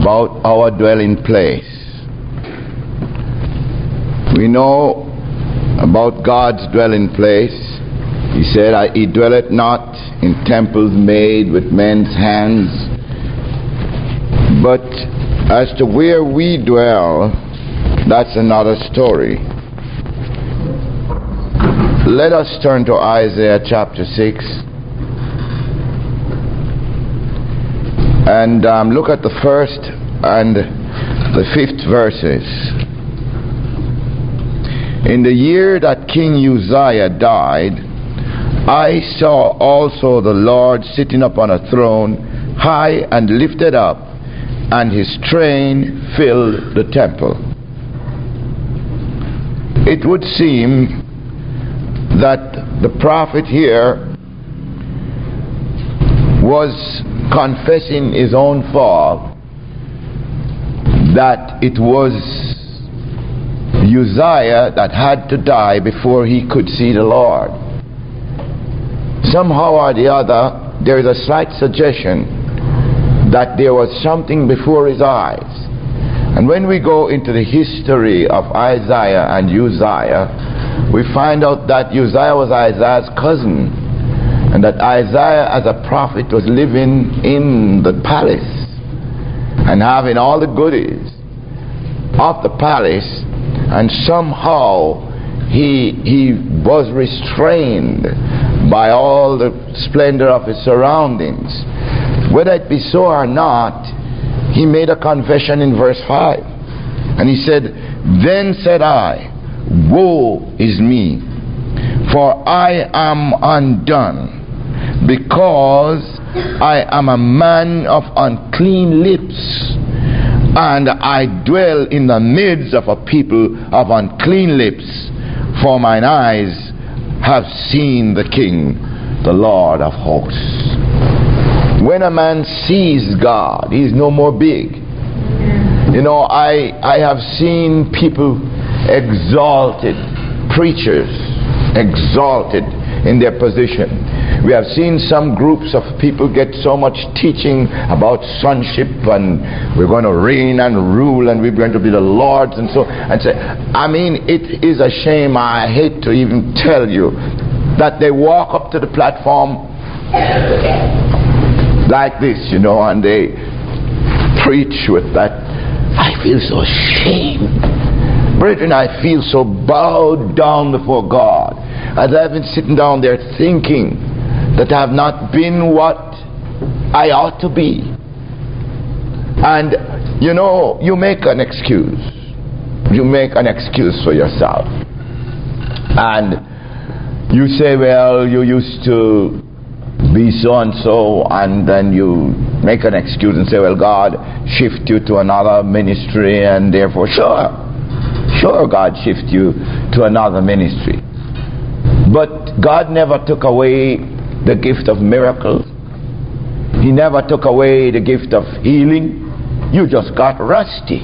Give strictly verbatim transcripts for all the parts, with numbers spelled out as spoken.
about our dwelling place. We know about God's dwelling place. He said, He dwelleth not in temples made with men's hands. But as to where we dwell, that's another story. Let us turn to Isaiah chapter six and um, look at the first and the fifth verses. In the year that King Uzziah died, I saw also the Lord sitting upon a throne, high and lifted up, and his train filled the temple. It would seem that the prophet here was confessing his own fault, that it was Uzziah that had to die before he could see the Lord. Somehow or the other, there is a slight suggestion that there was something before his eyes. And when we go into the history of Isaiah and Uzziah, we find out that Uzziah was Isaiah's cousin, and that Isaiah as a prophet was living in the palace and having all the goodies of the palace, and somehow he he was restrained by all the splendor of his surroundings. Whether it be so or not, he made a confession in verse five, and he said, "Then said I, woe is me, for I am undone, because I am a man of unclean lips, and I dwell in the midst of a people of unclean lips, for mine eyes have seen the King, the Lord of hosts." When a man sees God, he is no more big. You know, I I have seen people exalted, preachers exalted in their position. We have seen some groups of people get so much teaching about sonship, and we're going to reign and rule, and we're going to be the lords, and so and say, I mean, it is a shame. I hate to even tell you that they walk up to the platform like this, you know, and they preach with that. I feel so ashamed. Brethren, I feel so bowed down before God, as I've been sitting down there thinking that I have not been what I ought to be. And, you know, you make an excuse. You make an excuse for yourself. And you say, well, you used to be so-and-so, and then you make an excuse and say, well, God shift you to another ministry, and therefore, sure, sure, God shift you to another ministry. But God never took away the gift of miracles. He never took away the gift of healing. You just got rusty.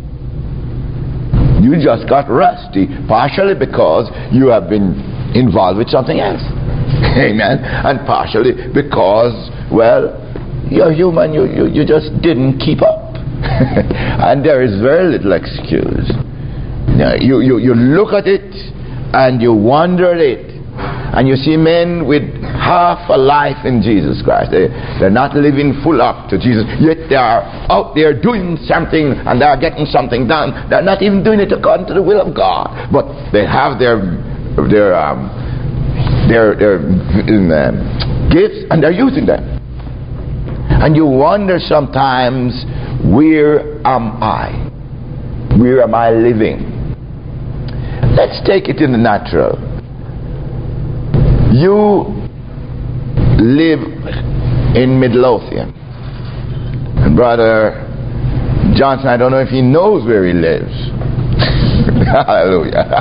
You just got rusty, partially because you have been involved with something else. Amen. And partially because, well, you're human, you, you, you just didn't keep up. And there is very little excuse. Now, you, you, you look at it and you wonder at it, and you see men with half a life in Jesus Christ. They, they're not living full up to Jesus, yet they are out there doing something, and they're getting something done. They're not even doing it according to the will of God, but they have their their um, their, their um, gifts, and they're using them. And you wonder sometimes, where am I? Where am I living? Let's take it in the natural. You live in Midlothian, and Brother Johnson, I don't know if he knows where he lives. Hallelujah.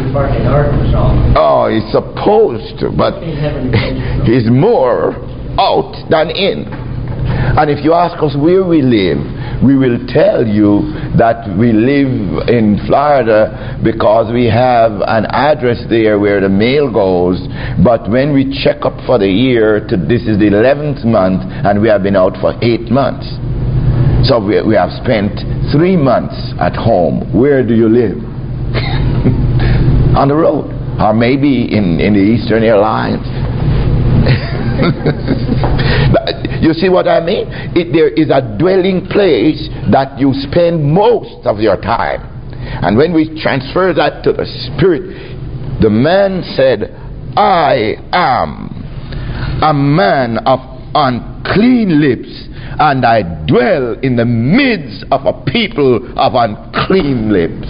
Oh, he's supposed to, but he's more out than in. And if you ask us where we live, we will tell you that we live in Florida because we have an address there where the mail goes. But when we check up for the year, to, this is the eleventh month, and we have been out for eight months. So we, we have spent three months at home. Where do you live? On the road. Or maybe in, in the Eastern Airlines. You see what I mean? It, there is a dwelling place that you spend most of your time. And when we transfer that to the Spirit, the man said, I am a man of unclean lips, and I dwell in the midst of a people of unclean lips.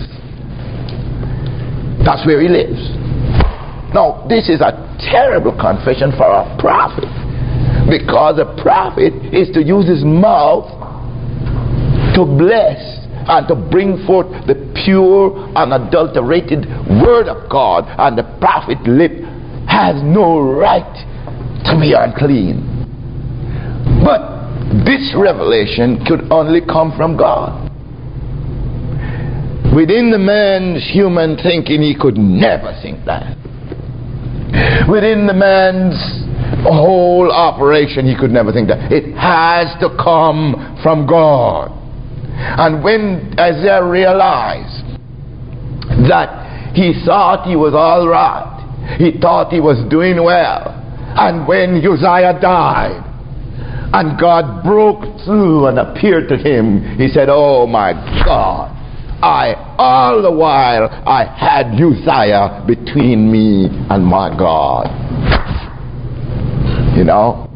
That's where he lives. Now, this is a terrible confession for a prophet, because a prophet is to use his mouth to bless and to bring forth the pure, unadulterated word of God, and the prophet lip has no right to be unclean. But this revelation could only come from God. Within the man's human thinking, he could never think that. Within the man's whole operation, he could never think that. It has to come from God. And when Isaiah realized that he thought he was all right, he thought he was doing well, and when Uzziah died and God broke through and appeared to him, he said, oh my God, I, all the while, I had Uzziah between me and my God. You know,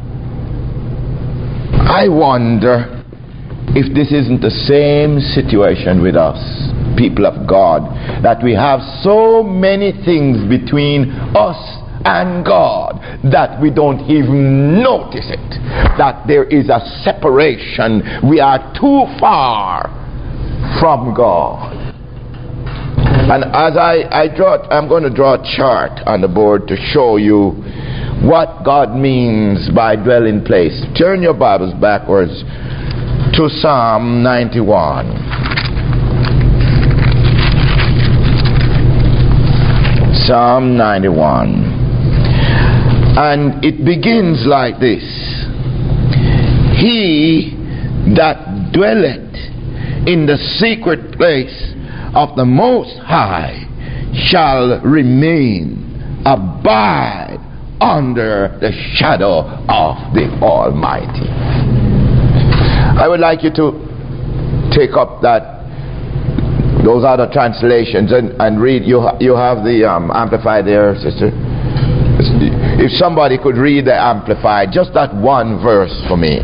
I wonder if this isn't the same situation with us, people of God, that we have so many things between us and God that we don't even notice it, that there is a separation. We are too far from God. And as I, I draw, I'm going to draw a chart on the board to show you what God means by dwelling place. Turn your Bibles backwards to Psalm ninety-one. Psalm ninety-one. And it begins like this. He that dwelleth in the secret place of the Most High shall remain, abide under the shadow of the Almighty. I would like you to take up that, those other translations, and, and read. You, ha, you have the um, Amplified there, sister. If somebody could read the Amplified, just that one verse for me.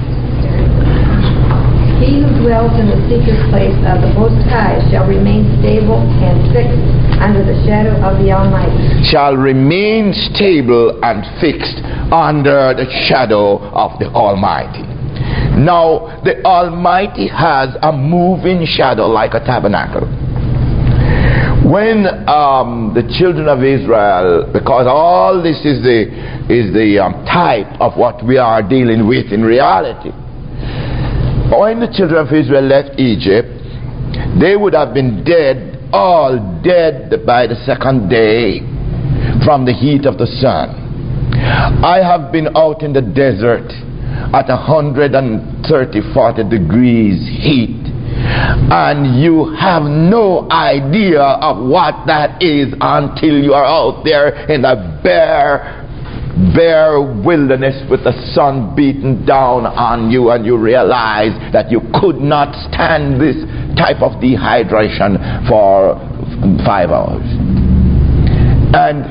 He who dwells in the secret place of the Most High shall remain stable and fixed under the shadow of the Almighty. Shall remain stable and fixed under the shadow of the Almighty. Now, the Almighty has a moving shadow like a tabernacle. When um, the children of Israel, because all this is the is the um, type of what we are dealing with in reality. When the children of Israel left Egypt, they would have been dead, all dead by the second day from the heat of the sun. I have been out in the desert at one hundred thirty, forty degrees heat, and you have no idea of what that is until you are out there in the bare bare wilderness with the sun beating down on you, and you realize that you could not stand this type of dehydration for five hours. And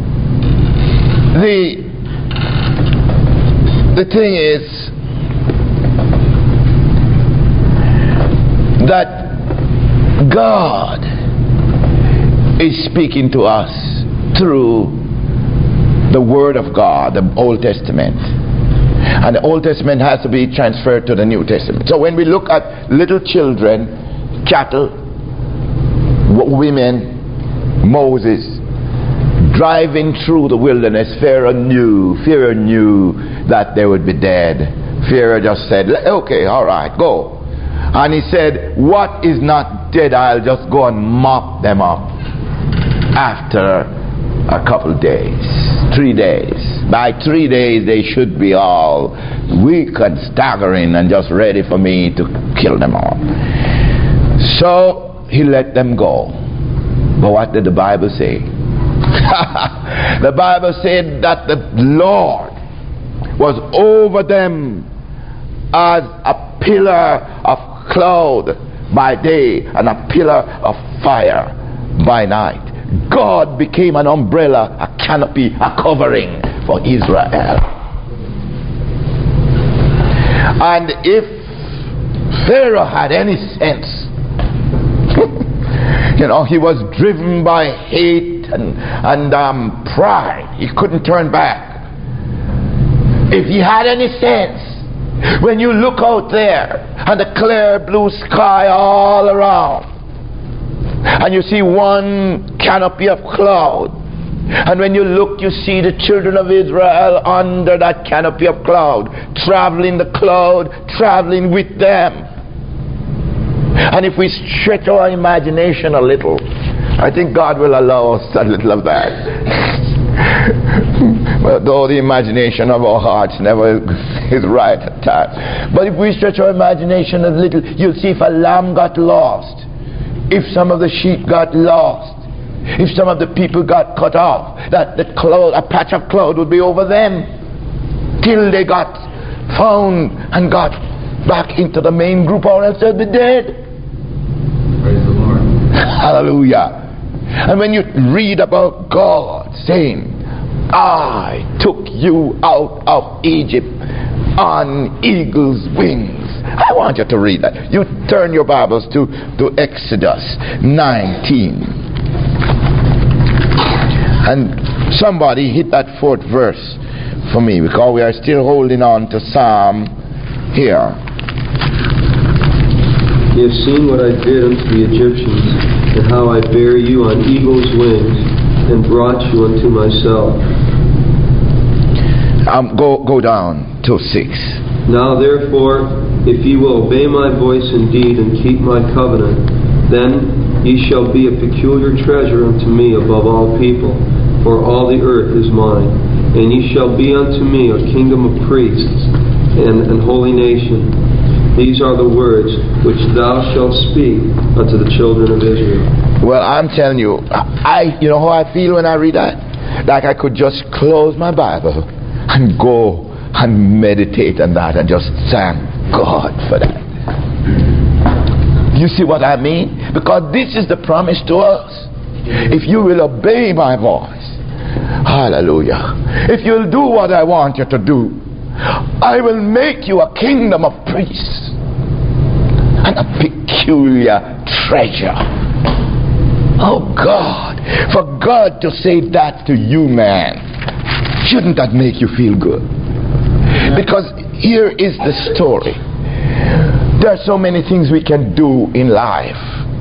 the the thing is that God is speaking to us through the Word of God, the Old Testament. And the Old Testament has to be transferred to the New Testament. So when we look at little children, cattle, women, Moses, driving through the wilderness, Pharaoh knew, Pharaoh knew that they would be dead. Pharaoh just said, okay, all right, go. And he said, what is not dead, I'll just go and mop them up after a couple days. Three days. By three days they should be all weak and staggering and just ready for me to kill them all. So he let them go. But what did the Bible say? The Bible said that the Lord was over them as a pillar of cloud by day and a pillar of fire by night. God became an umbrella, a canopy, a covering for Israel. And if Pharaoh had any sense, you know, he was driven by hate and, and um, pride. He couldn't turn back. If he had any sense, when you look out there and the clear blue sky all around, and you see one canopy of cloud, and when you look you see the children of Israel under that canopy of cloud, traveling the cloud, traveling with them. And if we stretch our imagination a little, I think God will allow us a little of that. Well, though the imagination of our hearts never is right at times. But if we stretch our imagination a little, you'll see if a lamb got lost, if some of the sheep got lost, if some of the people got cut off, that the cloud, a patch of cloud would be over them till they got found and got back into the main group, or else they'd be dead. Praise the Lord. Hallelujah. And when you read about God saying, I took you out of Egypt on eagle's wings. I want you to read that. You turn your Bibles to, to Exodus nineteen. And somebody hit that fourth verse for me, because we are still holding on to Psalm here. You have seen what I did unto the Egyptians, and how I bare you on eagle's wings, and brought you unto myself. Um, go, go down to six. Now therefore, if ye will obey my voice indeed, and keep my covenant, then ye shall be a peculiar treasure unto me above all people, for all the earth is mine. And ye shall be unto me a kingdom of priests, and an holy nation. These are the words which thou shalt speak unto the children of Israel. Well, I'm telling you, I, you know how I feel when I read that? Like I could just close my Bible and go and meditate on that and just thank God for that. You see what I mean? Because this is the promise to us. If you will obey my voice, hallelujah, if you'll do what I want you to do, I will make you a kingdom of priests and a peculiar treasure. Oh God, for God to say that to you, man, shouldn't that make you feel good? Because here is the story. There are so many things we can do in life.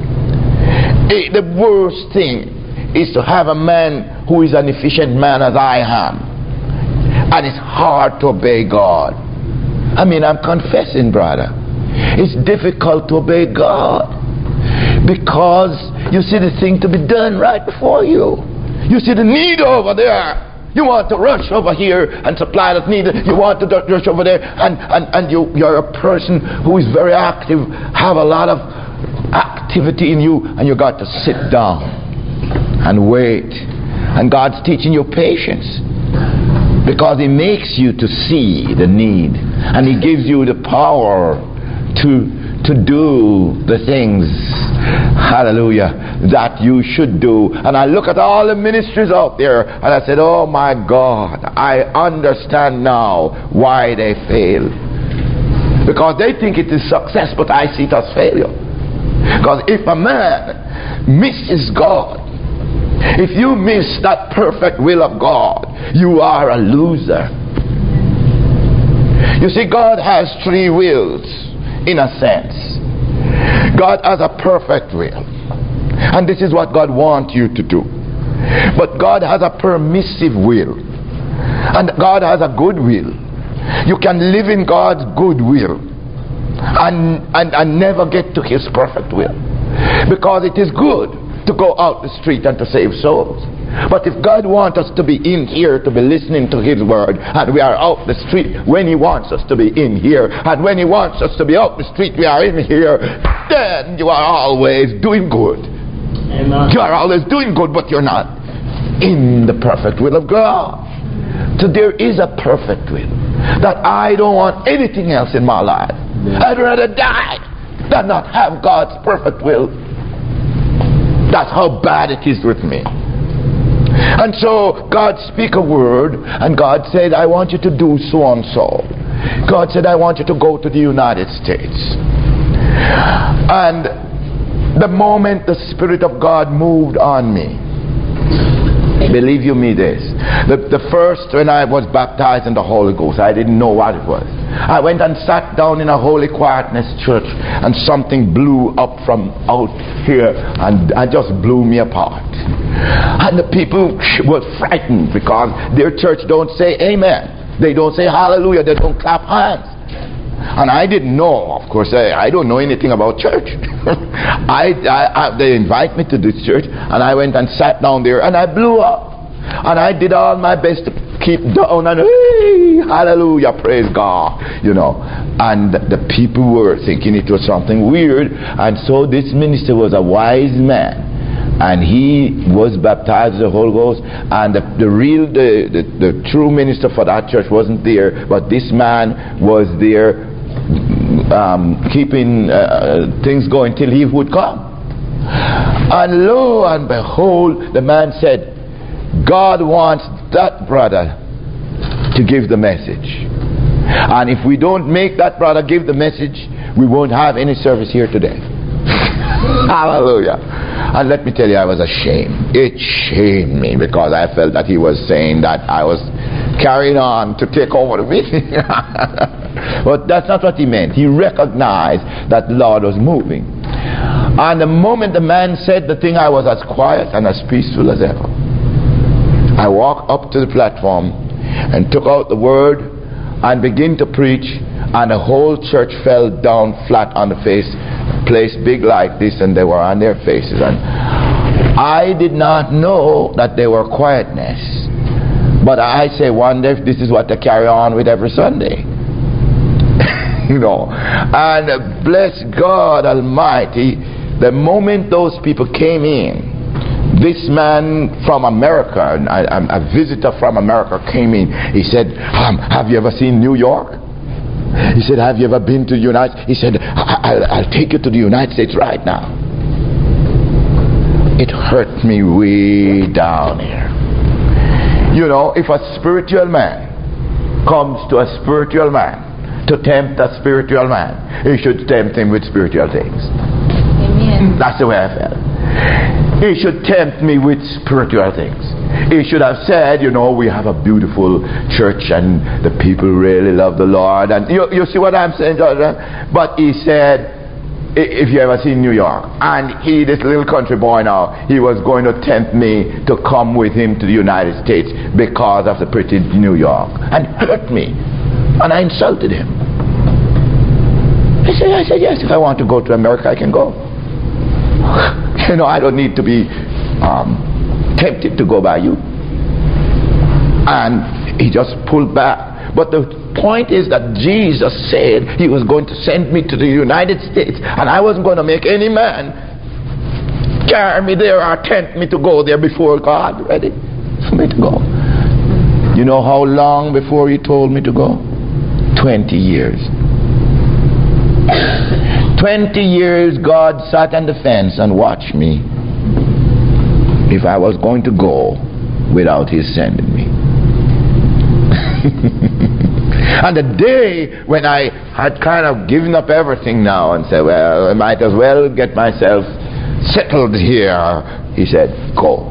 The worst thing is to have a man who is an efficient man as I am, and it's hard to obey God. I mean, I'm confessing, brother, it's difficult to obey God, because you see the thing to be done right before you. You see the need over there. You want to rush over here and supply that need. You want to rush over there, and, and, and you, you're a person who is very active, have a lot of activity in you, and you got to sit down and wait. And God's teaching you patience, because He makes you to see the need, and He gives you the power to to do the things, hallelujah, that you should do. And I look at all the ministries out there, and I said, oh my God, I understand now why they fail. Because they think it is success, but I see it as failure. Because if a man misses God, if you miss that perfect will of God, you are a loser. You see, God has three wills, in a sense. God has a perfect will, and this is what God wants you to do. But God has a permissive will, and God has a good will. You can live in God's good will and, and, and never get to His perfect will, because it is good to go out the street and to save souls. But if God wants us to be in here to be listening to His word, and we are out the street when He wants us to be in here, and when He wants us to be out the street we are in here, then you are always doing good. Amen. You are always doing good, but you're not in the perfect will of God. So there is a perfect will, that I don't want anything else in my life. I'd rather die than not have God's perfect will. That's how bad it is with me. And so God speak a word, and God said, I want you to do so and so. God said, I want you to go to the United States. And the moment the Spirit of God moved on me, believe you me this, the, the first, when I was baptized in the Holy Ghost, I didn't know what it was. I went and sat down in a holy quietness church, and something blew up from out here, and it just blew me apart. And the people were frightened because their church don't say amen. They don't say hallelujah. They don't clap hands. And I didn't know, of course, I, I don't know anything about church. I, I, I, they invite me to this church, and I went and sat down there, and I blew up. And I did all my best to keep down, and hey, hallelujah, praise God, you know. And the people were thinking it was something weird, and so this minister was a wise man. And he was baptized with the Holy Ghost, and the, the real, the, the, the true minister for that church wasn't there, but this man was there um, keeping uh, things going till he would come. And lo and behold, the man said, God wants that brother to give the message. And if we don't make that brother give the message, we won't have any service here today. Hallelujah. And let me tell you, I was ashamed. It shamed me, because I felt that he was saying that I was carrying on to take over the meeting. But that's not what he meant. He recognized that the Lord was moving. And the moment the man said the thing, I was as quiet and as peaceful as ever. I walked up to the platform and took out the word and began to preach, and the whole church fell down flat on the face, place big like this, and they were on their faces. And I did not know that they were quietness, but I say, wonder if this is what they carry on with every Sunday. You know. And bless God Almighty, the moment those people came in, this man from America, a, a visitor from America came in. He said, um, have you ever seen New York? He said, have you ever been to the United States? He said, I'll, I'll take you to the United States right now. It hurt me way down here. You know, if a spiritual man comes to a spiritual man to tempt a spiritual man, he should tempt him with spiritual things. Amen. That's the way I felt. He should tempt me with spiritual things. He should have said, you know, we have a beautiful church and the people really love the Lord. And you, you see what I'm saying, George? But he said, if you ever seen New York, and he, this little country boy now, he was going to tempt me to come with him to the United States because of the pretty New York, and hurt me. And I insulted him. I said, I said, yes, if I want to go to America, I can go. You know, I don't need to be um, tempted to go by you. And he just pulled back. But the point is that Jesus said he was going to send me to the United States, and I wasn't going to make any man carry me there or tempt me to go there before God ready for me to go. You know how long before he told me to go? Twenty years. Twenty years God sat on the fence and watched me if I was going to go without his sending me. And the day when I had kind of given up everything now and said, well, I might as well get myself settled here, he said, go.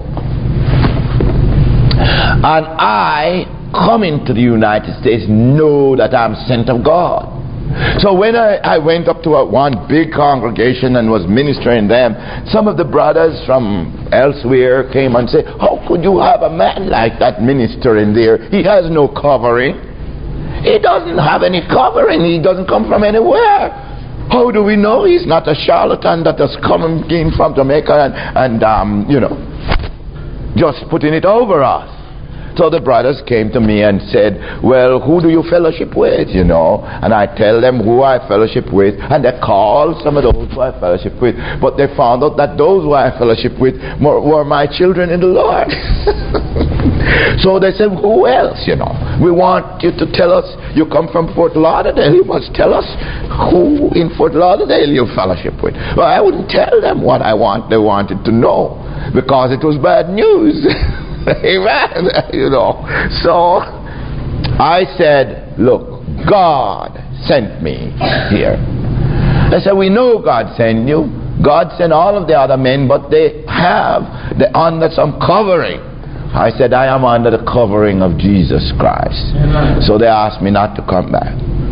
And I, coming to the United States, know that I'm sent of God. So when I, I went up to a, one big congregation and was ministering them, some of the brothers from elsewhere came and said, how could you have a man like that ministering there? He has no covering. He doesn't have any covering. He doesn't come from anywhere. How do we know he's not a charlatan that has come in from Jamaica and, and um, you know. just putting it over us. So the brothers came to me and said, well, who do you fellowship with, you know? And I tell them who I fellowship with, and they called some of those who I fellowship with. But they found out that those who I fellowship with were, were my children in the Lord. So they said, who else, you know? We want you to tell us, you come from Fort Lauderdale, you must tell us who in Fort Lauderdale you fellowship with. Well, I wouldn't tell them what I want, they wanted to know, because it was bad news. Amen. You know. So I said, look, God sent me here. I said, we know God sent you. God sent all of the other men, but they have the under some covering. I said, I am under the covering of Jesus Christ. Amen. So they asked me not to come back.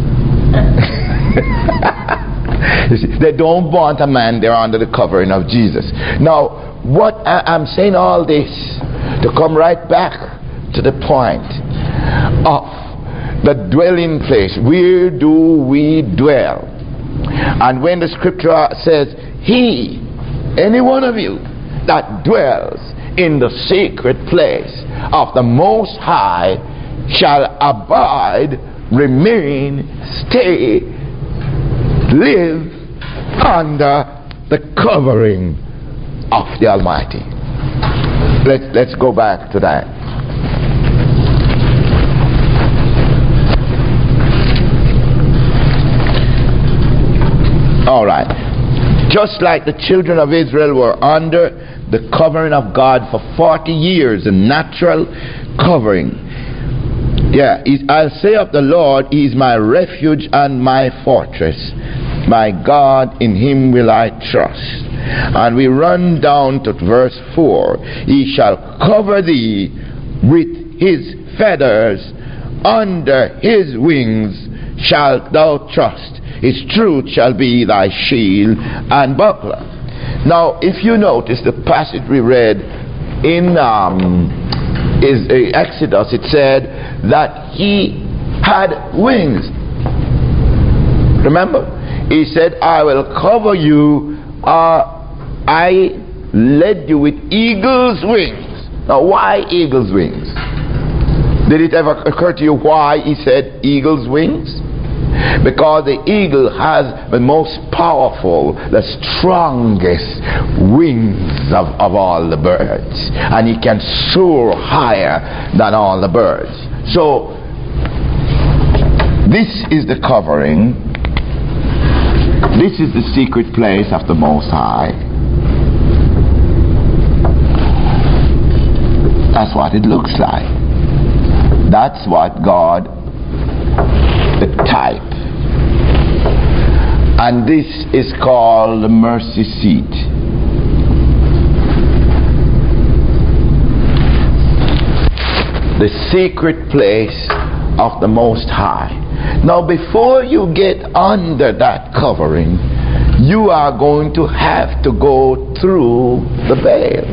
You see, they don't want a man, they're under the covering of Jesus. Now, what I, I'm saying all this to come right back to the point of the dwelling place. Where do we dwell? And when the scripture says, he, any one of you that dwells in the secret place of the Most High shall abide, remain, stay, live under the covering of the Almighty. Let's, let's go back to that. All right. Just like the children of Israel were under the covering of God for forty years, a natural covering. Yeah, I'll say of the Lord, he is my refuge and my fortress. My God, in him will I trust. And we run down to verse four. He shall cover thee with his feathers, under his wings shalt thou trust. His truth shall be thy shield and buckler. Now, if you notice the passage we read in um, is uh, Exodus, it said that he had wings. Remember? He said, I will cover you, uh, I led you with eagle's wings. Now, why eagle's wings? Did it ever occur to you why he said eagle's wings? Because the eagle has the most powerful, the strongest wings of, of all the birds. And he can soar higher than all the birds. So, this is the covering. This is the secret place of the Most High. That's what it looks like. That's what God, the type. And this is called the mercy seat. The secret place of the Most High. Now, before you get under that covering, you are going to have to go through the veil.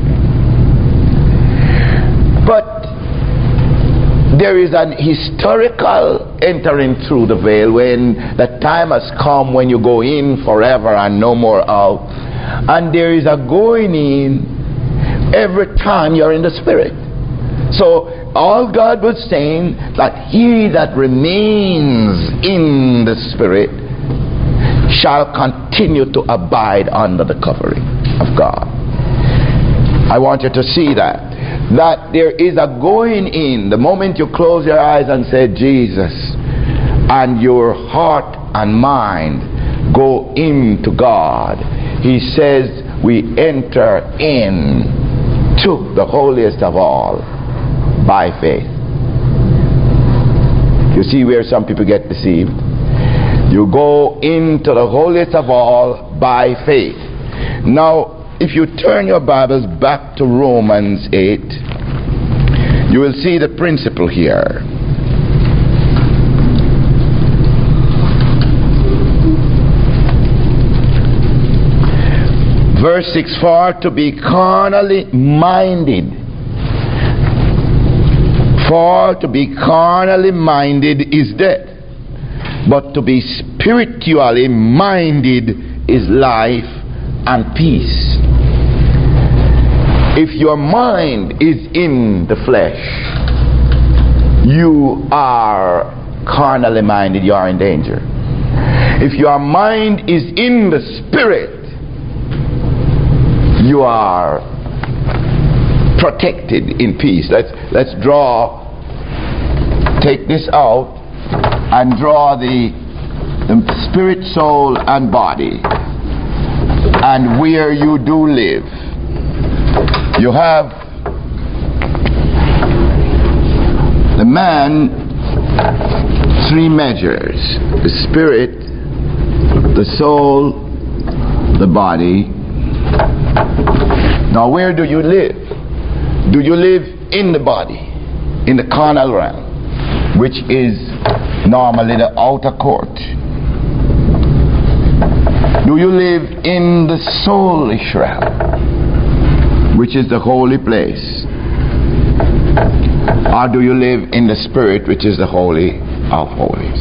But there is an historical entering through the veil when the time has come when you go in forever and no more out. And there is a going in every time you're in the Spirit. So all God was saying, that he that remains in the Spirit shall continue to abide under the covering of God. I want you to see that. That there is a going in. The moment you close your eyes and say Jesus, and your heart and mind go into God, he says we enter in to the holiest of all by faith. You see where some people get deceived? You go into the holiest of all by faith. Now, if you turn your Bibles back to Romans eight, you will see the principle here. Verse six, for to be carnally minded, for to be carnally minded is death, but to be spiritually minded is life and peace. If your mind is in the flesh, you are carnally minded, you are in danger. If your mind is in the spirit, you are protected in peace. Let's let's draw, take this out and draw the, the spirit, soul, and body, and where you do live. You have the man, three measures: the spirit, the soul, the body. Now, where do you live? Do you live in the body, in the carnal realm, which is normally the outer court? Do you live in the soulish realm, which is the holy place? Or do you live in the spirit, which is the holy of holies?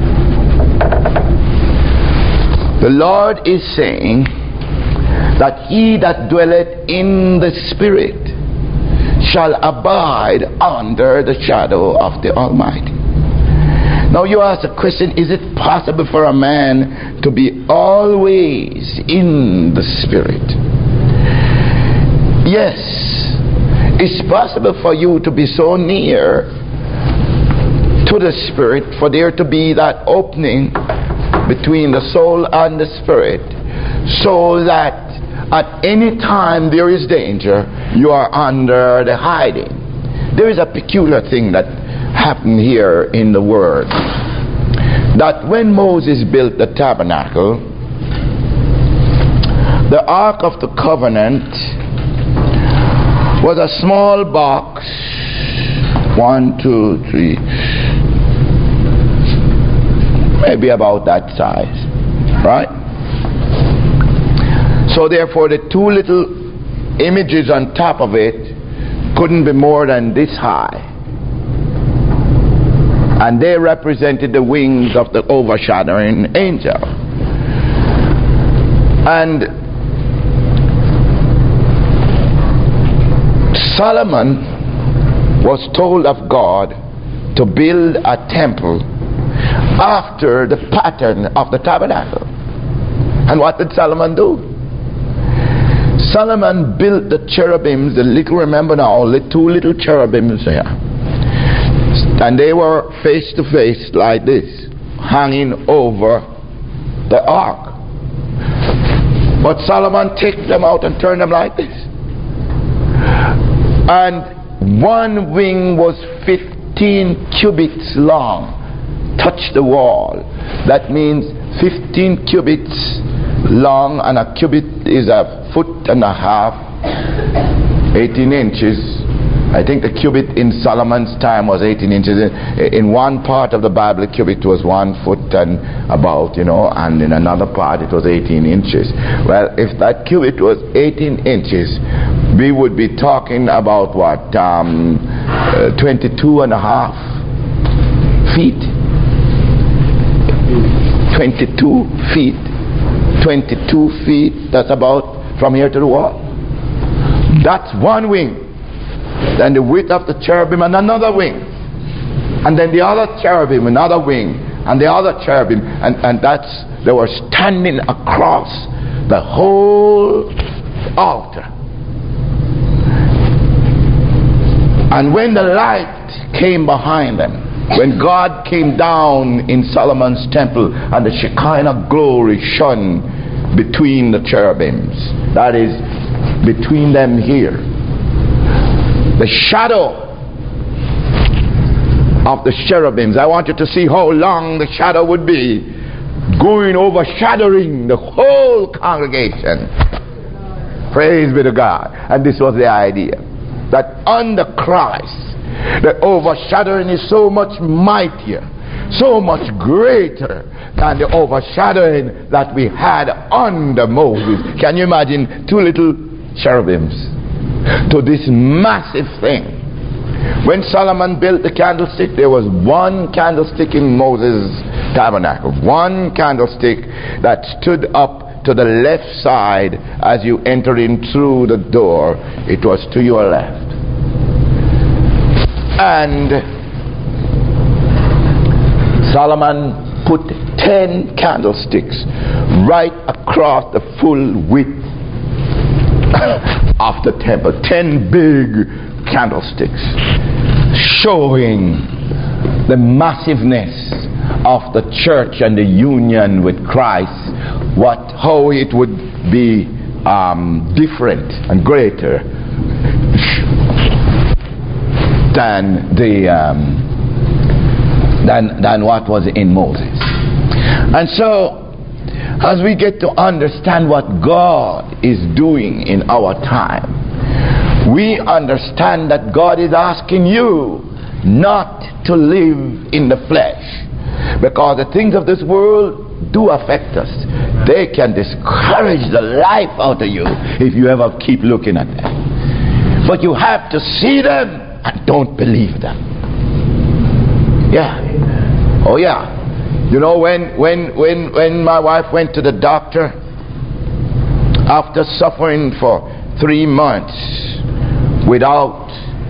The Lord is saying that he that dwelleth in the spirit shall abide under the shadow of the Almighty. Now you ask the question, is it possible for a man to be always in the spirit? Yes, it's possible for you to be so near to the spirit, for there to be that opening between the soul and the spirit, so that at any time there is danger, you are under the hiding. There is a peculiar thing that happened here in the Word, that when Moses built the tabernacle, the Ark of the Covenant was a small box, one, two, three, maybe about that size, right? So therefore the two little images on top of it couldn't be more than this high, and they represented the wings of the overshadowing angel. And Solomon was told of God to build a temple after the pattern of the tabernacle. And what did Solomon do? Solomon built the cherubims, the little, remember now, the two little cherubims here. And they were face to face like this, hanging over the ark. But Solomon took them out and turned them like this. And one wing was fifteen cubits long, touched the wall. That means fifteen cubits long, and a cubit is a foot and a half, eighteen inches. I think the cubit in Solomon's time was eighteen inches. In one part of the Bible, the cubit was one foot and about, you know, and in another part it was eighteen inches. Well, if that cubit was eighteen inches, we would be talking about what, um, uh, twenty-two and a half feet. twenty-two feet. twenty-two feet. That's about from here to the wall. That's one wing. Then the width of the cherubim, and another wing, and then the other cherubim, another wing, and the other cherubim, and, and that's, they were standing across the whole altar. And when the light came behind them, when God came down in Solomon's temple and the Shekinah glory shone between the cherubims, that is, between them here, the shadow of the cherubims, I want you to see how long the shadow would be, going overshadowing the whole congregation. Praise be to God. And this was the idea, that under Christ the overshadowing is so much mightier, so much greater than the overshadowing that we had under Moses. Can you imagine two little cherubims to this massive thing? When Solomon built the candlestick, there was one candlestick in Moses' tabernacle, one candlestick that stood up to the left side as you enter in through the door. It was to your left. And Solomon put ten candlesticks right across the full width of the temple. Ten big candlesticks showing the massiveness of the church and the union with Christ, what how it would be um, different and greater than the um, than than what was in Moses. And so, as we get to understand what God is doing in our time, we understand that God is asking you not to live in the flesh, because the things of this world do affect us. They can discourage the life out of you if you ever keep looking at them. But you have to see them and don't believe them. Yeah. Oh yeah. You know, when when when when my wife went to the doctor after suffering for three months without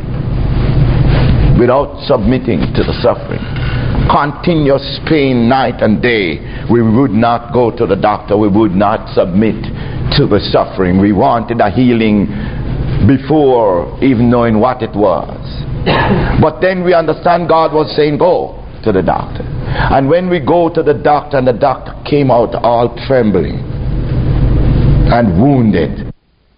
without submitting to the suffering, continuous pain night and day, we would not go to the doctor. We would not submit to the suffering. We wanted a healing before even knowing what it was. But then we understand God was saying go to the doctor. And when we go to the doctor, and the doctor came out all trembling and wounded,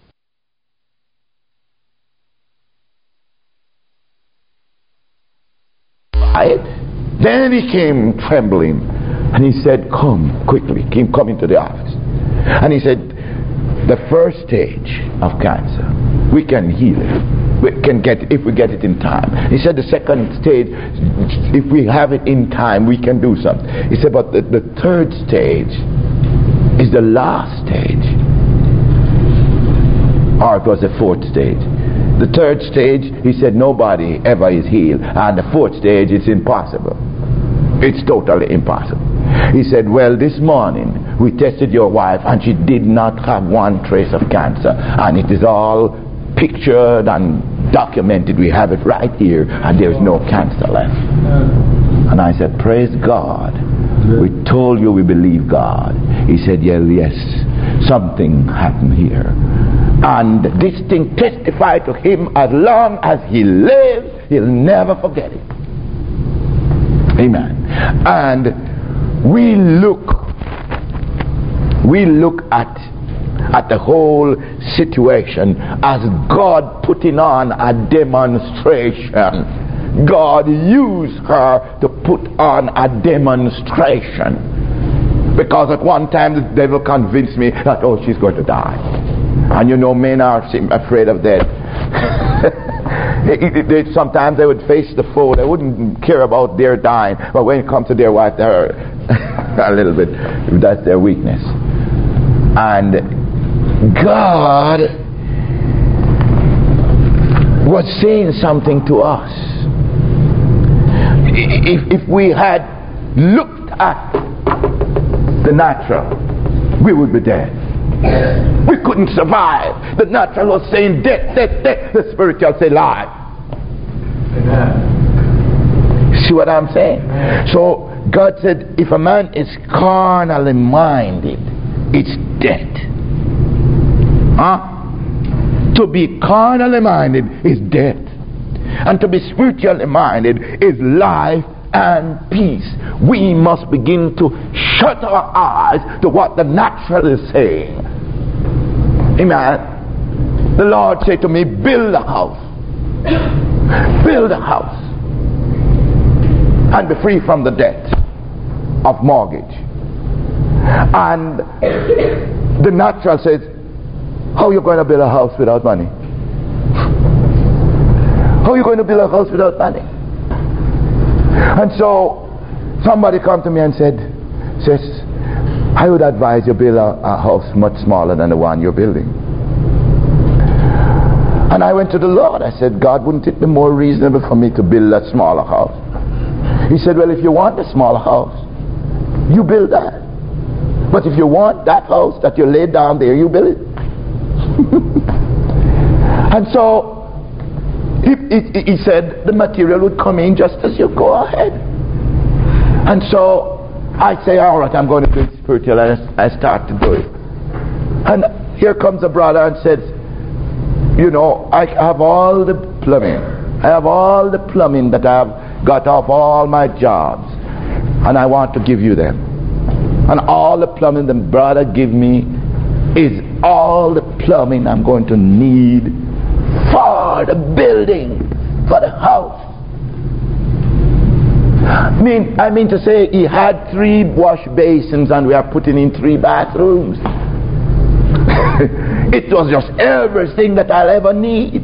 right? Then he came trembling and he said, come quickly. Came coming to the office. And he said, the first stage of cancer, we can heal it. We can get it if we get it in time. He said the second stage, if we have it in time, we can do something. He said, but the, the third stage is the last stage. Or it was the fourth stage. The third stage, he said, nobody ever is healed. And the fourth stage, it's impossible. It's totally impossible. He said, well, this morning we tested your wife and she did not have one trace of cancer. And it is all pictured and documented. We have it right here, and there's no cancer left. And I said, praise God. We told you we believe God. He said, yeah, yes, something happened here. And this thing testified to him as long as he lives, he'll never forget it. Amen. And we look, we look at at the whole situation as God putting on a demonstration. God used her to put on a demonstration, because at one time the devil convinced me that, oh, she's going to die. And you know, men are afraid of death. Sometimes they would face the foe. They wouldn't care about their dying, but when it comes to their wife, they're a little bit, that's their weakness. And God was saying something to us. If, if we had looked at the natural, we would be dead. We couldn't survive. The natural was saying death, death, death. The spiritual say life. Amen. See what I'm saying? So God said, if a man is carnally minded, it's death. Huh? To be carnally minded is death, and to be spiritually minded is life and peace. We must begin to shut our eyes to what the natural is saying. Amen. The Lord said to me, build a house. Build a house and be free from the debt of mortgage. And the natural says, how are you going to build a house without money? How are you going to build a house without money? And so somebody come to me and said, says, I would advise you build a, a house much smaller than the one you're building. And I went to the Lord. I said, God, wouldn't it be more reasonable for me to build a smaller house? He said, well, if you want a smaller house, you build that. But if you want that house that you laid down there, you build it. And so he, he, he said the material would come in just as you go ahead. And so I say, all right, I'm going to do it spiritual, and I start to do it. And here comes a brother and says, you know, I have all the plumbing. I have all the plumbing that I've got off all my jobs, and I want to give you them. And all the plumbing the brother give me is all the plumbing I'm going to need for the building, for the house. I mean, I mean to say he had three wash basins and we are putting in three bathrooms. It was just everything that I'll ever need.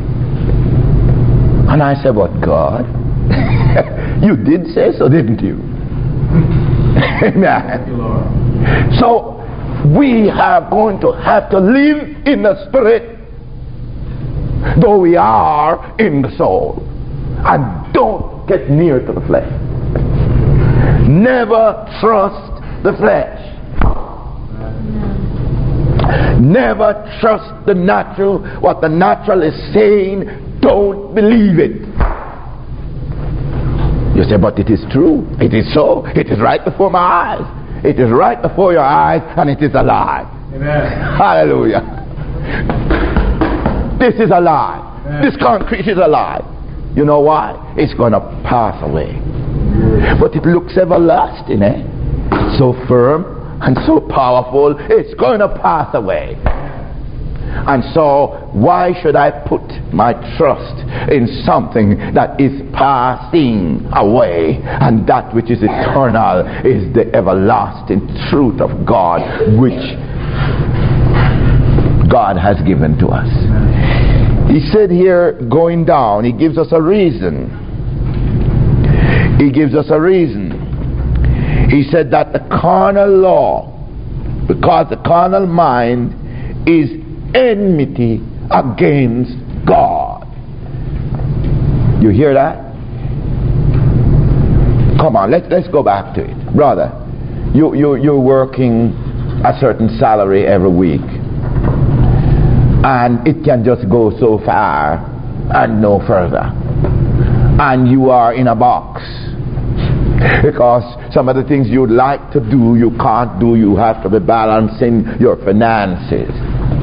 And I said, but God, you did say so, didn't you? Amen. So we are going to have to live in the spirit, though we are in the soul. And don't get near to the flesh. Never trust the flesh. Never trust the natural. What the natural is saying, don't believe it. You say, but it is true. It is so. It is right before my eyes. It is right before your eyes, and it is a lie. Amen. Hallelujah. This is a lie. Amen. This concrete is a lie. You know why? It's going to pass away. But it looks everlasting, eh? So firm and so powerful, it's going to pass away. And so, why should I put my trust in something that is passing away, and that which is eternal is the everlasting truth of God, which God has given to us. He said here, going down, he gives us a reason. He gives us a reason. He said that the carnal law, because the carnal mind is enmity against God. You hear that? Come on, let's let's go back to it. Brother, you, you, you're working a certain salary every week, and it can just go so far and no further. And you are in a box because some of the things you'd like to do, you can't do. You have to be balancing your finances.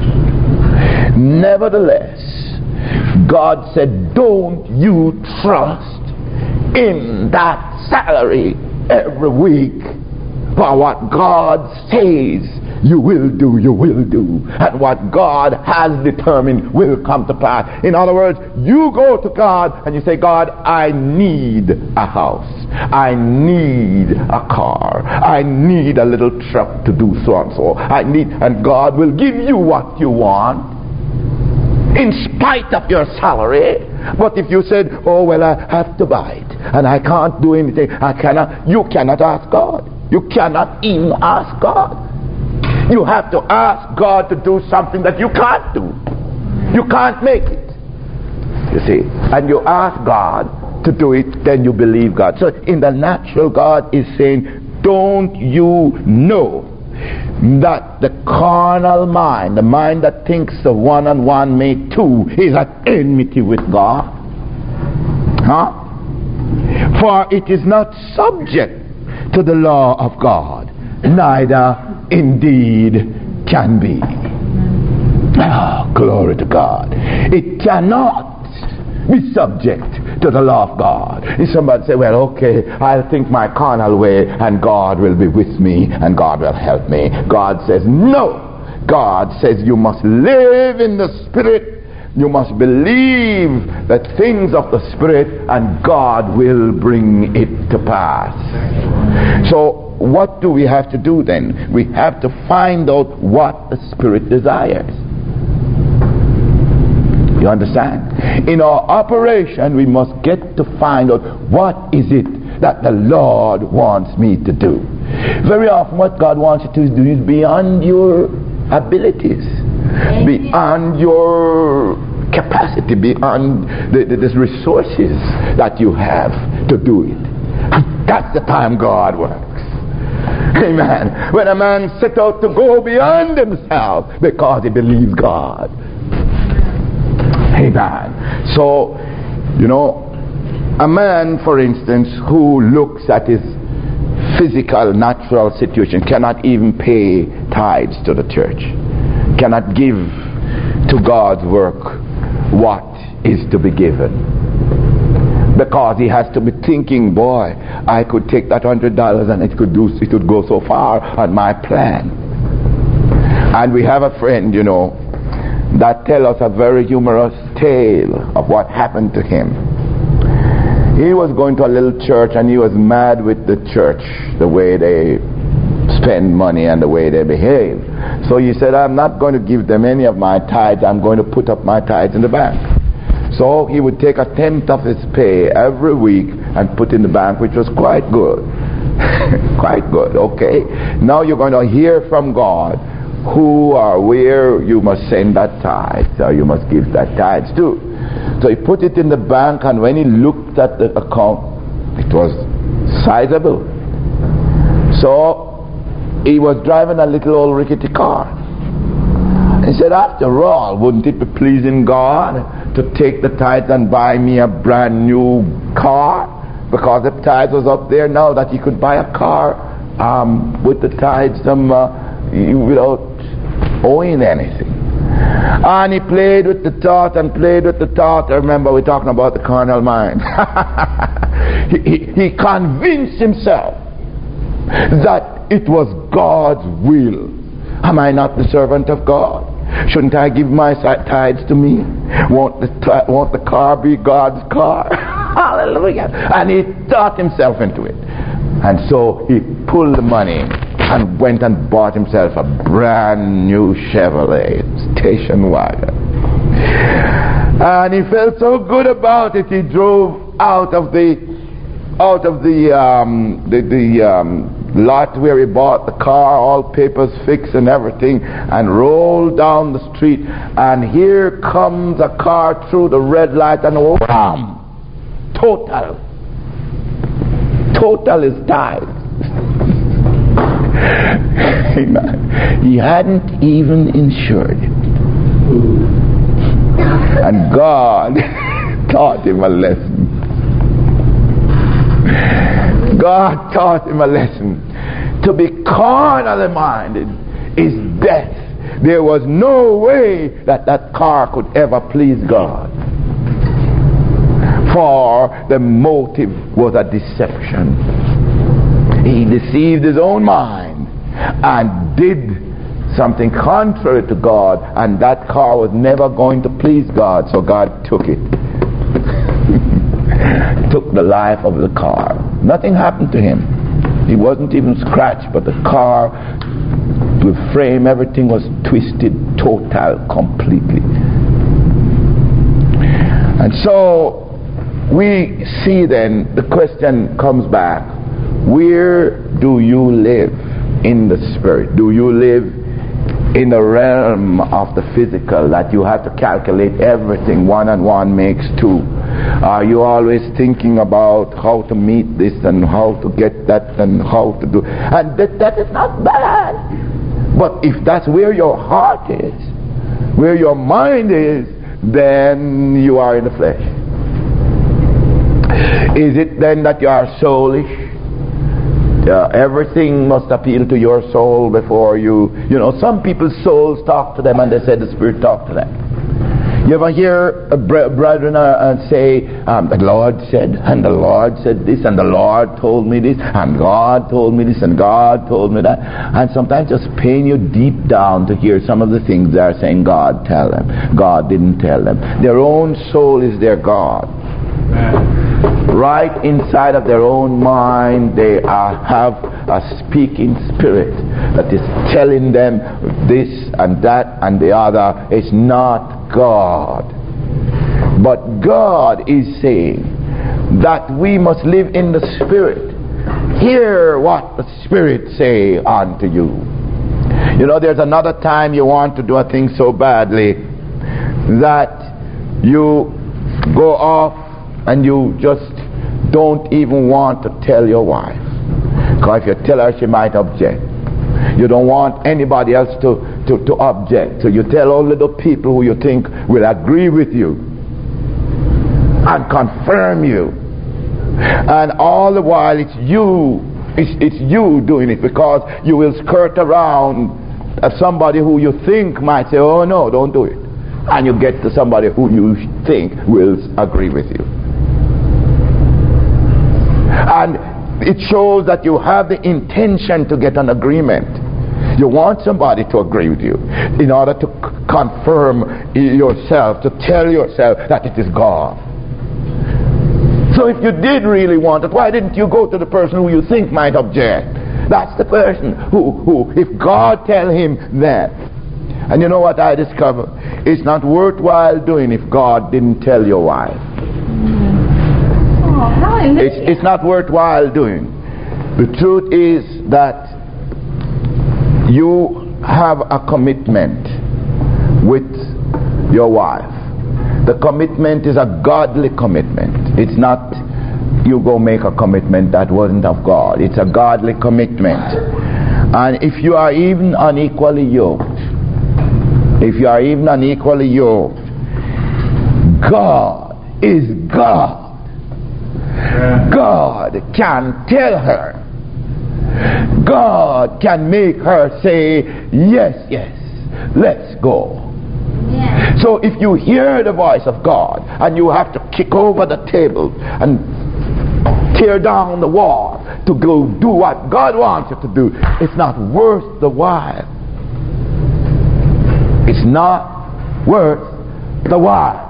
Nevertheless, God said, don't you trust in that salary every week, for what God says you will do, you will do, and what God has determined will come to pass. In other words, you go to God and you say, God, I need a house, I need a car, I need a little truck to do so and so, I need, and God will give you what you want in spite of your salary. But if you said, oh well, I have to buy it and I can't do anything, I cannot, you cannot ask God. You cannot even ask God. You have to ask God to do something that you can't do. You can't make it. You see, and you ask God to do it, then you believe God. So in the natural, God is saying, don't you know that the carnal mind, the mind that thinks of one and one make two, is at enmity with God? Huh? For it is not subject to the law of God, neither indeed can be. Oh, glory to God. It cannot be subject to the law of God. If somebody say, well, okay, I'll think my carnal way and God will be with me and God will help me. God says, no. God says you must live in the Spirit. You must believe the things of the Spirit, and God will bring it to pass. So what do we have to do then? We have to find out what the Spirit desires. You understand? In our operation, we must get to find out what is it that the Lord wants me to do. Very often what God wants you to do is beyond your abilities, beyond your capacity, beyond the, the, the resources that you have to do it. And that's the time God works. Amen. When a man set out to go beyond himself because he believes God. Amen. So, you know, a man, for instance, who looks at his physical, natural situation cannot even pay tithes to the church, cannot give to God's work what is to be given. Because he has to be thinking, boy, I could take that hundred dollars and it could do, it would go so far on my plan. And we have a friend, you know, that tell us a very humorous tale of what happened to him. He was going to a little church and he was mad with the church, the way they spend money and the way they behave. So he said, I'm not going to give them any of my tithes, I'm going to put up my tithes in the bank. So he would take a tenth of his pay every week and put in the bank, which was quite good. Quite good, okay. Now you're going to hear from God who or where you must send that tithe, or you must give that tithe to. So he put it in the bank, and when he looked at the account, it was sizable. So he was driving a little old rickety car. He said, after all, wouldn't it be pleasing God to take the tithes and buy me a brand new car? Because the tithes was up there now that he could buy a car um, with the tithes um, uh, without owing anything. And he played with the thought and played with the thought. I remember we're talking about the carnal mind. he, he, he convinced himself that it was God's will. Am I not the servant of God? Shouldn't I give my tithes to me? Won't the, t- won't the car be God's car? Hallelujah. And he thought himself into it. And so he pulled the money and went and bought himself a brand new Chevrolet station wagon. And he felt so good about it, he drove out of the out of the um, the, the um, lot where he bought the car, all papers fixed and everything, and rolled down the street, and here comes a car through the red light, and wham! Total. Total is died. Amen. He hadn't even insured it. And God taught him a lesson. God taught him a lesson. To be carnally minded is death. There was no way that that car could ever please God. For the motive was a deception. He deceived his own mind and did something contrary to God, and that car was never going to please God, so God took it. Took the life of the car. Nothing happened to him. He wasn't even scratched, but the car, the frame, everything was twisted, total, completely. And so we see then, the question comes back, where do you live in the spirit? Do you live in the realm of the physical, that you have to calculate everything, one and one makes two? Are you always thinking about how to meet this and how to get that and how to do, and that, that is not bad. But if that's where your heart is, where your mind is, then you are in the flesh. Is it then that you are soulish? Uh, everything must appeal to your soul before you, you know, some people's souls talk to them and they say the Spirit talk to them. You ever hear a bre- brethren uh, uh, say, um, the Lord said, and the Lord said this, and the Lord told me this, and God told me this, and God told me that. And sometimes just pain you deep down to hear some of the things they are saying God tell them. God didn't tell them. Their own soul is their God. Right inside of their own mind, they are, have a speaking spirit that is telling them this and that and the other. It's not God. But God is saying that we must live in the Spirit. Hear what the Spirit say unto you. You know, there's another time you want to do a thing so badly that you go off and you just don't even want to tell your wife. Because if you tell her, she might object. You don't want anybody else to, to, to object. So you tell only the people who you think will agree with you and confirm you. And all the while it's you, it's, it's you doing it, because you will skirt around somebody who you think might say, oh no, don't do it. And you get to somebody who you think will agree with you. And it shows that you have the intention to get an agreement. You want somebody to agree with you in order to c- confirm yourself, to tell yourself that it is God. So if you did really want it, why didn't you go to the person who you think might object? That's the person who, who if God tell him that. And you know what I discovered? It's not worthwhile doing if God didn't tell your wife. Oh, it's, it's not worthwhile doing. The truth is that you have a commitment with your wife. The commitment is a godly commitment. It's not you go make a commitment that wasn't of God. It's a godly commitment. And if you are even unequally yoked, if you are even unequally yoked, God is God. God can tell her. God can make her say, yes, yes, let's go. yeah. So if you hear the voice of God and you have to kick over the table and tear down the wall to go do what God wants you to do, it's not worth the while. It's not worth the while.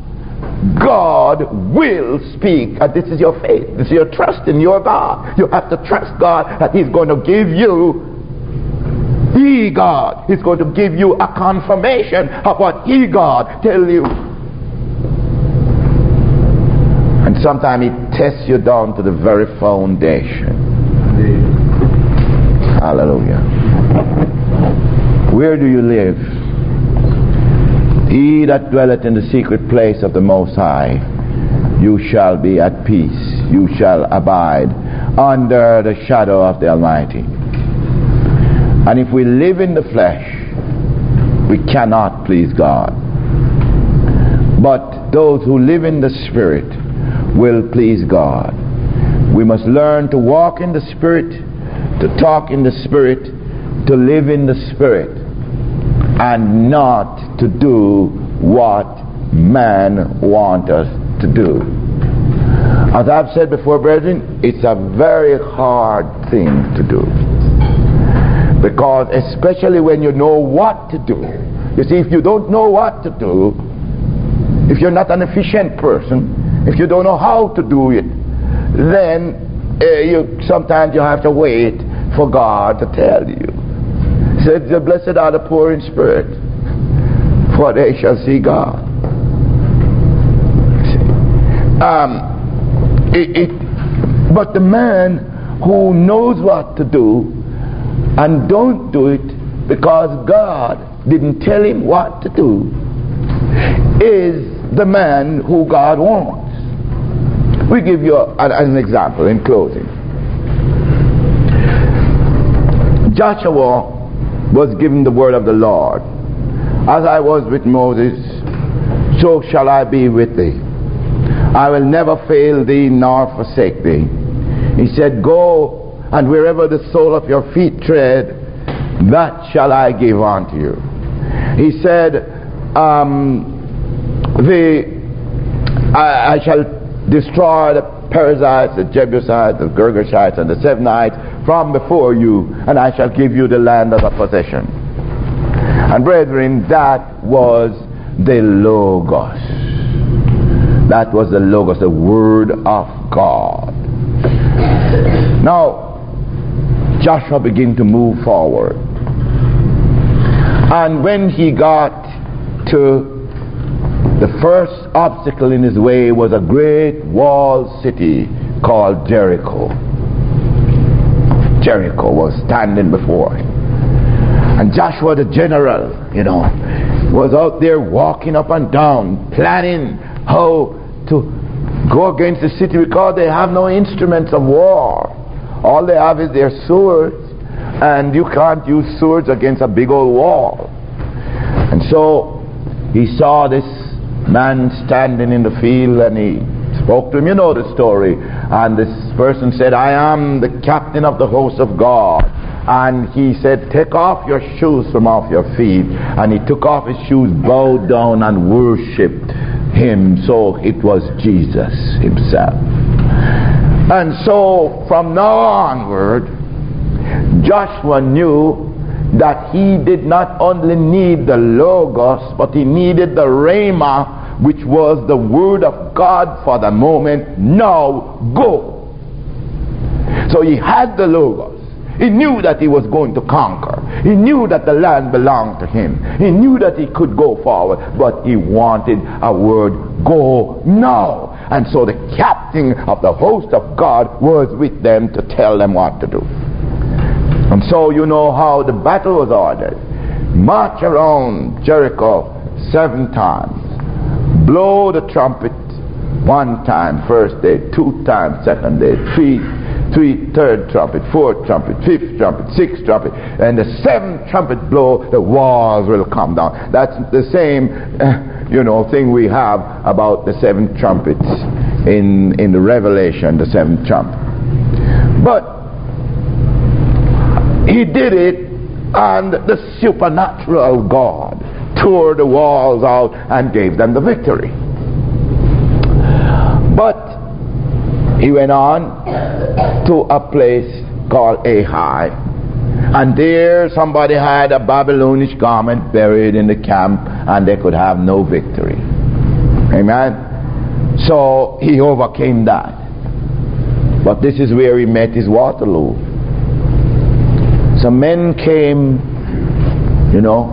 God will speak, and this is your faith, this is your trust in your God. You have to trust God that He's going to give you, He God, He's going to give you a confirmation of what He God tell you. And sometimes He tests you down to the very foundation. Hallelujah. Where do you live? He that dwelleth in the secret place of the Most High, you shall be at peace. You shall abide under the shadow of the Almighty. And if we live in the flesh, we cannot please God. But those who live in the Spirit will please God. We must learn to walk in the Spirit, to talk in the Spirit, to live in the Spirit, and not to do what man wants us to do. As I've said before, brethren, it's a very hard thing to do. Because especially when you know what to do. You see, if you don't know what to do, if you're not an efficient person, if you don't know how to do it, then uh, you sometimes you have to wait for God to tell you. He said, the blessed are the poor in spirit, for they shall see God. Um, it, it, but the man who knows what to do and don't do it because God didn't tell him what to do is the man who God wants. We give you a, an example in closing. Joshua was given the word of the Lord. As I was with Moses, so shall I be with thee. I will never fail thee nor forsake thee. He said, go, and wherever the sole of your feet tread, that shall I give unto you. He said, um, the, I, I shall destroy the Perizzites, the Jebusites, the Girgashites, and the Sevenites from before you, and I shall give you the land as a possession. And brethren, that was the Logos. That was the Logos, the Word of God. Now, Joshua began to move forward. And when he got to the first obstacle in his way was a great walled city called Jericho. Jericho was standing before him. And Joshua the general, you know, was out there walking up and down, planning how to go against the city because they have no instruments of war. All they have is their swords, and you can't use swords against a big old wall. And so he saw this man standing in the field, and he spoke to him. You know the story. And this person said, I am the captain of the host of God. And he said, take off your shoes from off your feet. And he took off his shoes, bowed down, and worshipped him. So it was Jesus himself. And so from now onward, Joshua knew that he did not only need the Logos, but he needed the Rhema, which was the word of God for the moment. Now go. So he had the Logos. He knew that he was going to conquer. He knew that the land belonged to him. He knew that he could go forward, but he wanted a word, go now. And so the captain of the host of God was with them to tell them what to do. And so you know how the battle was ordered. March around Jericho seven times. Blow the trumpet one time first day, two times second day, three Three, third trumpet, fourth trumpet, fifth trumpet, sixth trumpet, and the seventh trumpet blow, the walls will come down. That's the same, uh, you know, thing we have about the seven trumpets in in the Revelation, the seventh trumpet. But he did it, and the supernatural God tore the walls out and gave them the victory. But he went on to a place called Ai, and there somebody had a Babylonish garment buried in the camp, and they could have no victory. Amen. So he overcame that. But this is where he met his Waterloo. Some men came, you know,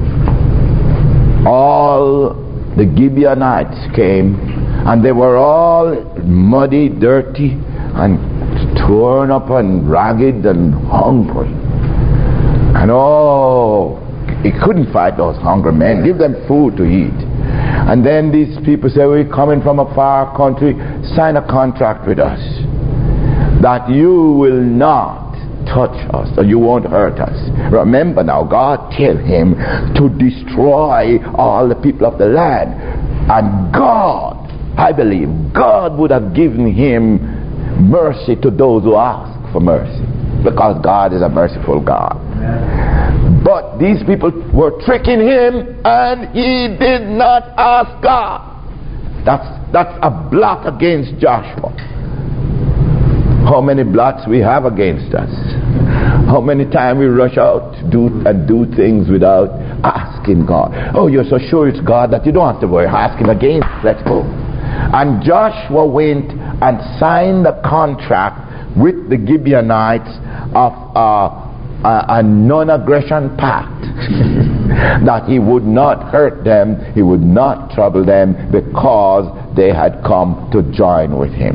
all the Gibeonites came, and they were all muddy, dirty, and torn up and ragged and hungry. And oh, he couldn't fight those hungry men. Give them food to eat. And then these people say, we're coming from a far country. Sign a contract with us that you will not touch us, or you won't hurt us. Remember now, God tell him to destroy all the people of the land. And God, I believe, God would have given him mercy to those who ask for mercy, because God is a merciful God. Amen. But these people were tricking him, and he did not ask God. That's that's a blot against Joshua. How many blots we have against us? How many times we rush out to do and do things without asking God? Oh, you're so sure it's God that you don't have to worry. Ask him again. Let's go. And Joshua went and signed a contract with the Gibeonites of uh, a, a non-aggression pact that he would not hurt them, he would not trouble them, because they had come to join with him.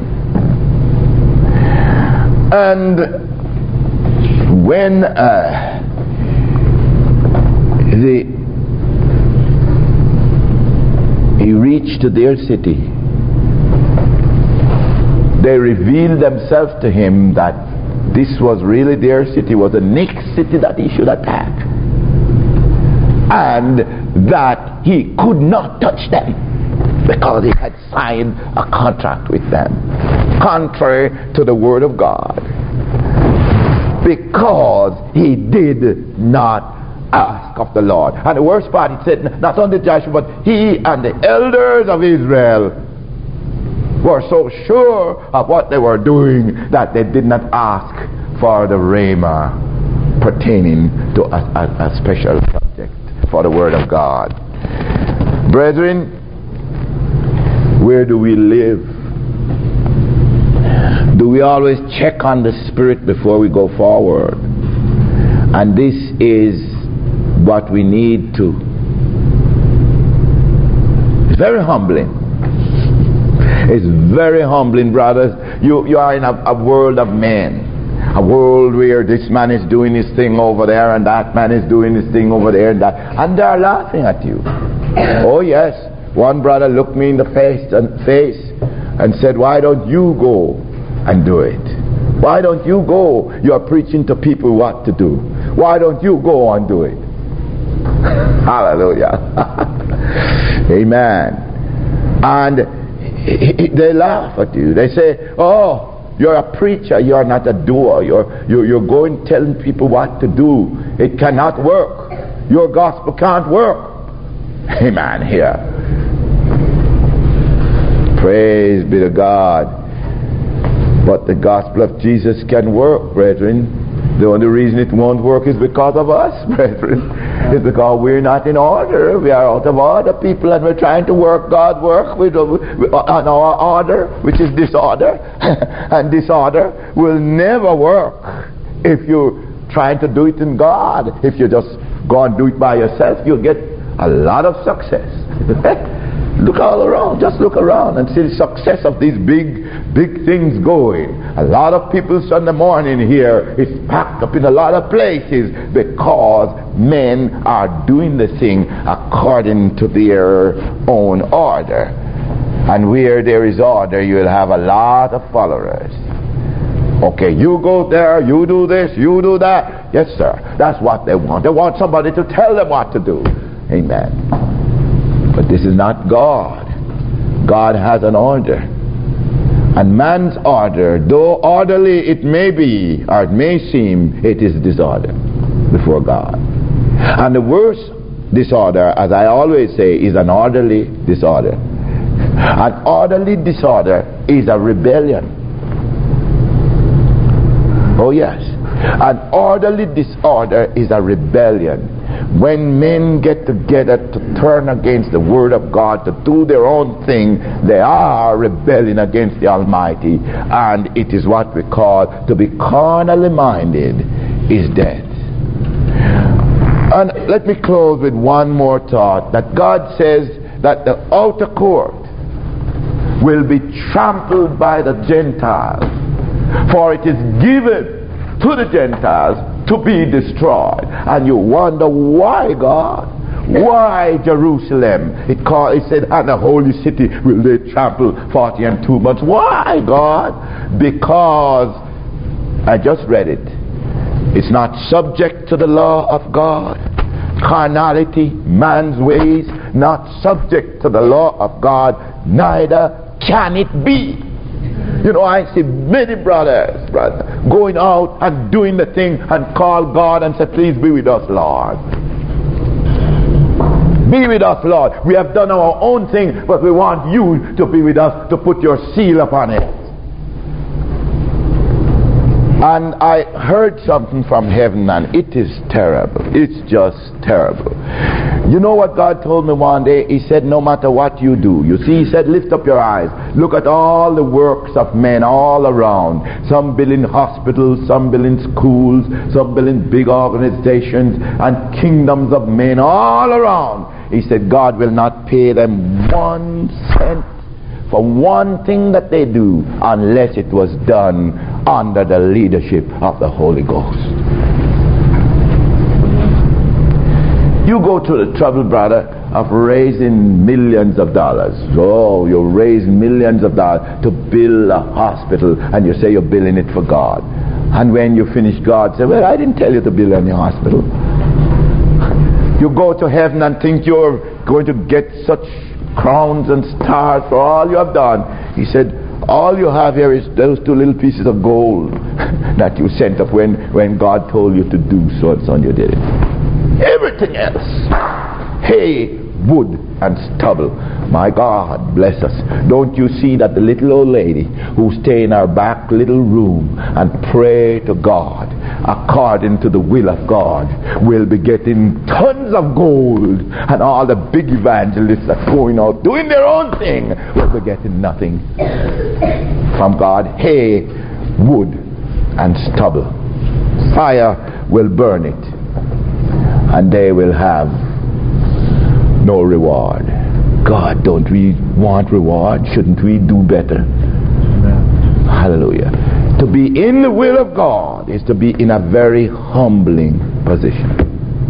And when uh, the, he reached to their city, they revealed themselves to him that this was really their city, was the next city that he should attack, and that he could not touch them because he had signed a contract with them, contrary to the word of God, because he did not ask of the Lord. And the worst part, it said, not only Joshua, but he and the elders of Israel were so sure of what they were doing that they did not ask for the Rhema pertaining to a, a, a special subject for the word of God. Brethren, where do we live? Do we always check on the Spirit before we go forward? And this is what we need to. It's very humbling. It's very humbling, brothers. You, you are in a, a world of men. A world where this man is doing his thing over there, and that man is doing his thing over there, and that, and they're laughing at you. Oh yes, one brother looked me in the face and face and said, why don't you go and do it? Why don't you go? You're preaching to people what to do. Why don't you go and do it? Hallelujah. Amen. And they laugh at you. They say, oh, you're a preacher, you're not a doer. You're, you're, you're going telling people what to do. It cannot work. Your gospel can't work. Amen. Here. Praise be to God. But the gospel of Jesus can work, brethren. The only reason it won't work is because of us, brethren. It's because we're not in order. We are out of order, people, and we're trying to work God work with, with, on our order, which is disorder. And disorder will never work if you're trying to do it in God. If you just go and do it by yourself, you'll get a lot of success. Look all around. Just look around and see the success of these big, big things going. A lot of people Sunday morning here is packed up in a lot of places because men are doing the thing according to their own order. And where there is order, you'll have a lot of followers. Okay, you go there, you do this, you do that. Yes, sir. That's what they want. They want somebody to tell them what to do. Amen. But this is not God. God has an order. And man's order, though orderly it may be, or it may seem, it is disorder before God. And the worst disorder, as I always say, is an orderly disorder. An orderly disorder is a rebellion. Oh yes. An orderly disorder is a rebellion. When men get together to turn against the Word of God, to do their own thing, they are rebelling against the Almighty. And it is what we call to be carnally minded is death. And let me close with one more thought, that God says that the outer court will be trampled by the Gentiles, for it is given to the Gentiles to be destroyed. And you wonder, why, God? Why Jerusalem? It called, it said, and the holy city will they trample forty and two months. Why, God? Because I just read it. It's not subject to the law of God. Carnality, man's ways, not subject to the law of God, neither can it be. You know, I see many brothers, brother, going out and doing the thing and call God and say, please be with us, Lord. Be with us, Lord. We have done our own thing, but we want you to be with us, to put your seal upon it. And I heard something from heaven, and it is terrible. It's just terrible. You know what God told me one day? He said, no matter what you do. You see, he said, lift up your eyes. Look at all the works of men all around. Some building hospitals, some building schools, some building big organizations and kingdoms of men all around. He said, God will not pay them one cent for one thing that they do unless it was done under the leadership of the Holy Ghost. You go to the trouble, brother, of raising millions of dollars. Oh, you raise millions of dollars to build a hospital, and you say you're building it for God. And when you finish, God says, well, I didn't tell you to build any hospital. You go to heaven and think you're going to get such crowns and stars for all you have done. He said, all you have here is those two little pieces of gold that you sent up when, when God told you to do so and so, and you did it. Everything else, hay, wood, and stubble. My God, bless us. Don't you see that the little old lady who stay in our back little room and pray to God according to the will of God will be getting tons of gold, and all the big evangelists that are going out doing their own thing will be getting nothing from God. Hay, wood, and stubble. Fire will burn it, and they will have no reward. God, don't we want reward? Shouldn't we do better? Amen. Hallelujah. To be in the will of God is to be in a very humbling position.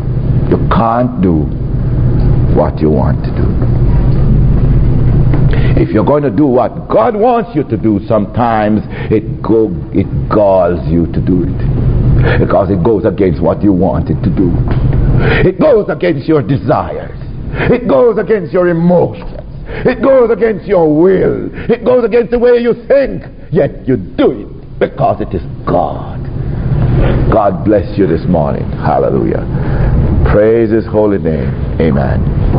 You can't do what you want to do. If you're going to do what God wants you to do, sometimes it go it galls you to do it, because it goes against what you wanted to do. It goes against your desires. It goes against your emotions. It goes against your will. It goes against the way you think. Yet you do it because it is God. God bless you this morning. Hallelujah. Praise His holy name. Amen.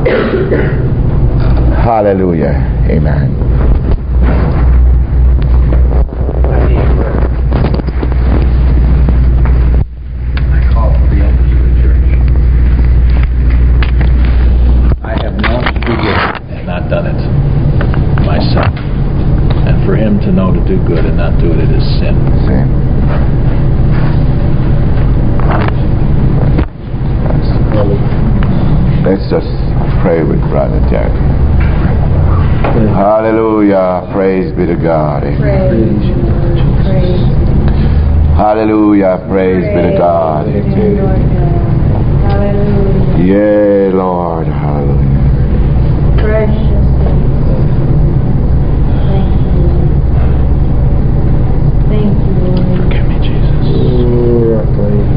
Hallelujah. Amen. I call for the elders of the church. I have known to do good and not done it myself. And for him to know to do good and not do it, it is sin. Sin. Let's just pray with Brother Terry. Hallelujah. Praise be to God. Amen. Praise. Praise. Hallelujah. Praise be to God. Praise, Lord God. Hallelujah. Yea, Lord. Hallelujah. Precious. Thank you. Thank you, Lord. Forgive me, Jesus. Glory.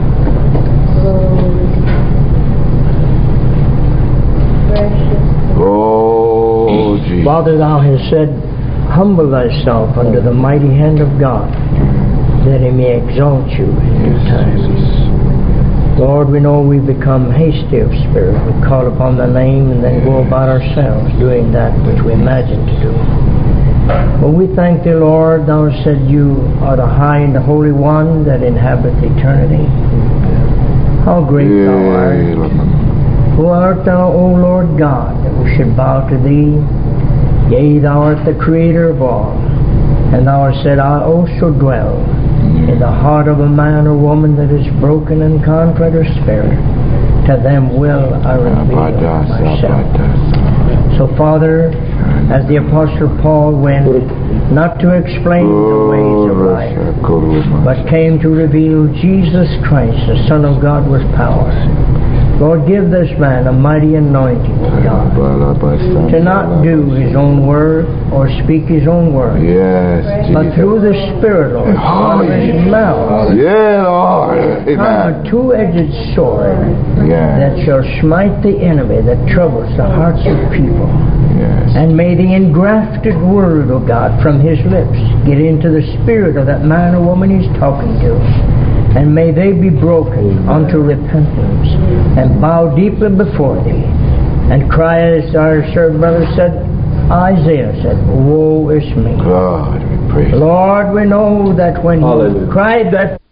Oh, Jesus. Father, thou hast said, humble thyself under the mighty hand of God, that he may exalt you in due time. Lord, we know we become hasty of spirit. We call upon the name and then go about ourselves doing that which we imagine to do. But we thank thee, Lord, thou hast said you are the high and the holy one that inhabit eternity. How great thou art. Who art thou, O Lord God, that we should bow to thee? Yea, thou art the creator of all. And thou hast said, I also dwell in the heart of a man or woman that is broken and contrite of spirit. To them will I reveal myself. So, Father, as the Apostle Paul went, not to explain the ways of life, but came to reveal Jesus Christ, the Son of God, with power. Lord, give this man a mighty anointing, O God, to not do his own word or speak his own word, yes, but through the Spirit, Lord, out of his mouth, yeah, Lord, come a two-edged sword yes, that shall smite the enemy that troubles the hearts of people. yes, And may the engrafted word, O God, from his lips get into the spirit of that man or woman he's talking to. And may they be broken unto repentance and bow deeply before thee and cry, as our servant brother said, Isaiah said, woe is me. God, we praise Lord, we know that when Hallelujah. he cried that